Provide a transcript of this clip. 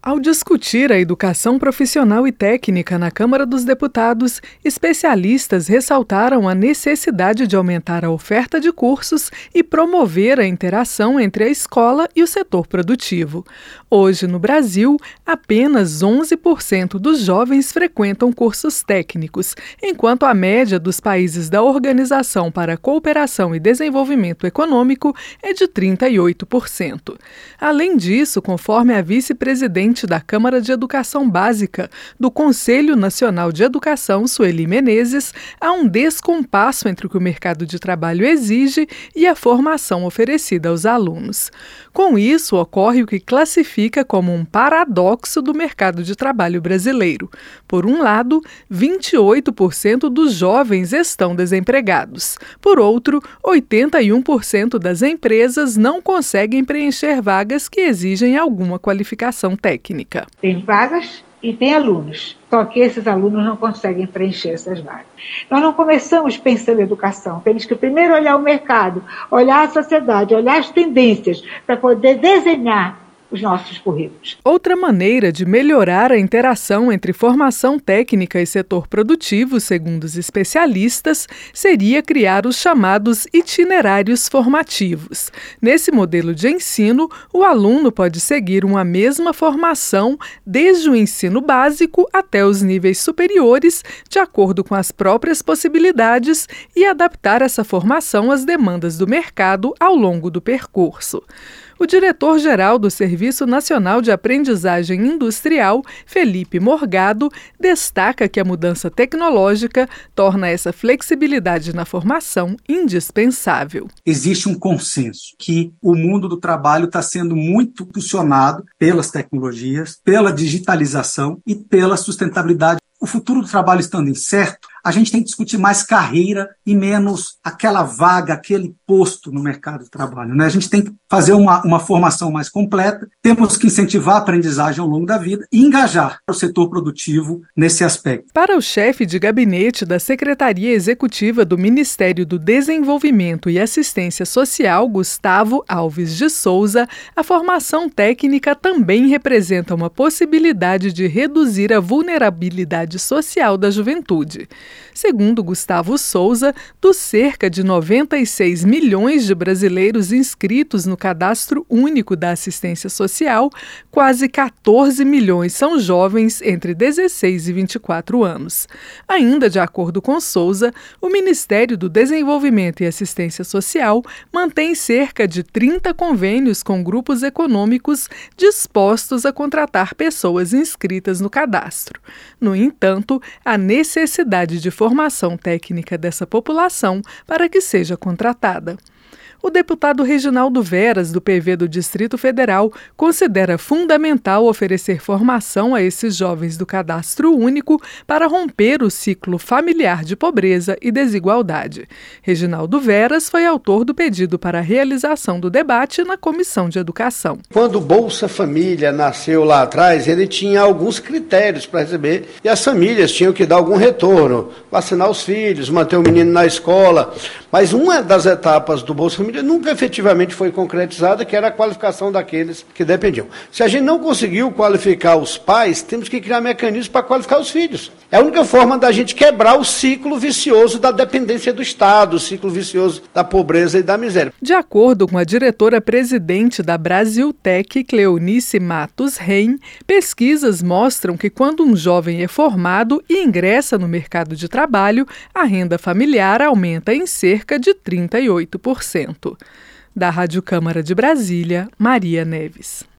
Ao discutir a educação profissional e técnica na Câmara dos Deputados, especialistas ressaltaram a necessidade de aumentar a oferta de cursos e promover a interação entre a escola e o setor produtivo. Hoje, no Brasil, apenas 11% dos jovens frequentam cursos técnicos, enquanto a média dos países da Organização para a Cooperação e Desenvolvimento Econômico é de 38%. Além disso, conforme a vice-presidente da Câmara de Educação Básica do Conselho Nacional de Educação, Sueli Menezes, há um descompasso entre o que o mercado de trabalho exige e a formação oferecida aos alunos. Com isso, ocorre o que classifica como um paradoxo do mercado de trabalho brasileiro. Por um lado, 28% dos jovens estão desempregados. Por outro, 81% das empresas não conseguem preencher vagas que exigem alguma qualificação técnica. Tem vagas e tem alunos, só que esses alunos não conseguem preencher essas vagas. Nós não começamos pensando em educação, temos que primeiro olhar o mercado, olhar a sociedade, olhar as tendências para poder desenhar os nossos currículos. Outra maneira de melhorar a interação entre formação técnica e setor produtivo, segundo os especialistas, seria criar os chamados itinerários formativos. Nesse modelo de ensino, o aluno pode seguir uma mesma formação desde o ensino básico até os níveis superiores, de acordo com as próprias possibilidades, e adaptar essa formação às demandas do mercado ao longo do percurso. O diretor-geral do Serviço Nacional de Aprendizagem Industrial, Felipe Morgado, destaca que a mudança tecnológica torna essa flexibilidade na formação indispensável. Existe um consenso que o mundo do trabalho está sendo muito impulsionado pelas tecnologias, pela digitalização e pela sustentabilidade. O futuro do trabalho estando incerto, a gente tem que discutir mais carreira e menos aquela vaga, aquele posto no mercado de trabalho, né? A gente tem que fazer uma formação mais completa, temos que incentivar a aprendizagem ao longo da vida e engajar o setor produtivo nesse aspecto. Para o chefe de gabinete da Secretaria Executiva do Ministério do Desenvolvimento e Assistência Social, Gustavo Alves de Souza, a formação técnica também representa uma possibilidade de reduzir a vulnerabilidade social da juventude. Segundo Gustavo Souza, dos cerca de 96 milhões de brasileiros inscritos no Cadastro Único da Assistência Social, quase 14 milhões são jovens entre 16 e 24 anos. Ainda de acordo com Souza, o Ministério do Desenvolvimento e Assistência Social mantém cerca de 30 convênios com grupos econômicos dispostos a contratar pessoas inscritas no cadastro. No entanto, a necessidade de formação técnica dessa população para que seja contratada. O deputado Reginaldo Veras, do PV do Distrito Federal, considera fundamental oferecer formação a esses jovens do Cadastro Único para romper o ciclo familiar de pobreza e desigualdade. Reginaldo Veras foi autor do pedido para a realização do debate na Comissão de Educação. Quando o Bolsa Família nasceu lá atrás, ele tinha alguns critérios para receber e as famílias tinham que dar algum retorno, vacinar os filhos, manter o menino na escola. Mas uma das etapas do Bolsa Família nunca efetivamente foi concretizada, que era a qualificação daqueles que dependiam. Se a gente não conseguiu qualificar os pais, temos que criar mecanismos para qualificar os filhos. É a única forma da gente quebrar o ciclo vicioso da dependência do Estado, o ciclo vicioso da pobreza e da miséria. De acordo com a diretora-presidente da Brasiltec, Cleonice Matos Reim, pesquisas mostram que quando um jovem é formado e ingressa no mercado de trabalho, a renda familiar aumenta em cerca de 38%. Da Rádio Câmara de Brasília, Maria Neves.